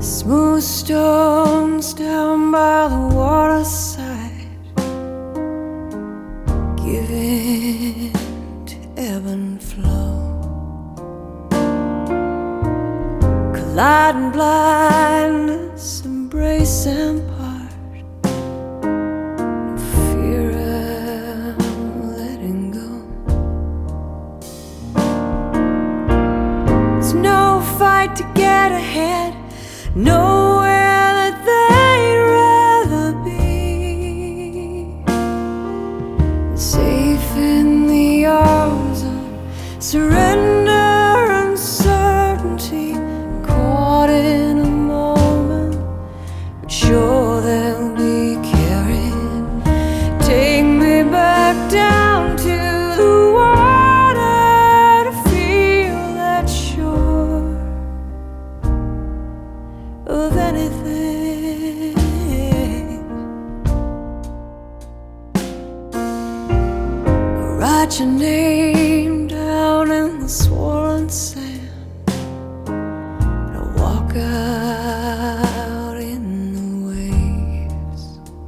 Smooth stones down by the waterside, give in to ebb and flow. Collide in blindness, embrace and part. No fear of letting go. There's no fight to get ahead, nowhere that they'd rather be. Safe in the arms of surrender and certainty, caught in a moment, but sure they'll be carried. Take me back down to the water to feel that shore of anything. Write your name down in the swollen sand, and I walk out in the waves.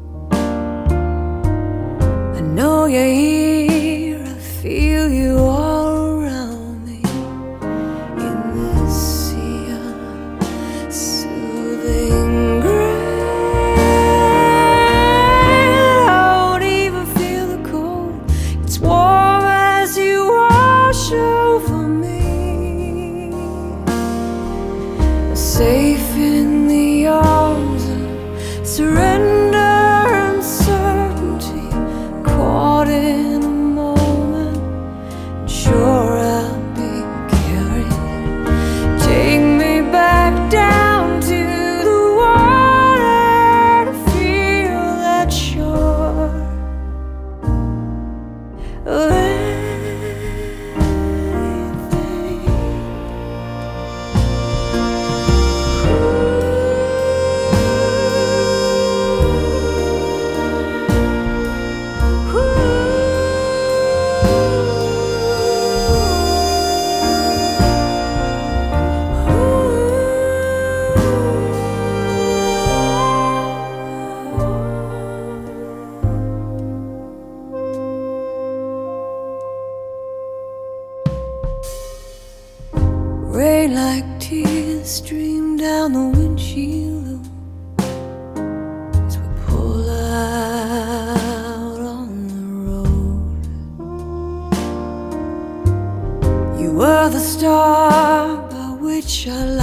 I know you're here, I feel you all around me in this sea of soothing grace. I don't even feel the cold, it's warm as you wash over me. Safe in the arms of surrender and certainty, caught in a moment, sure I'll be carried. Take me back down to the water to feel that shore of anything. Rain like tears stream down the windshield as we pull out on the road. You were the star by which I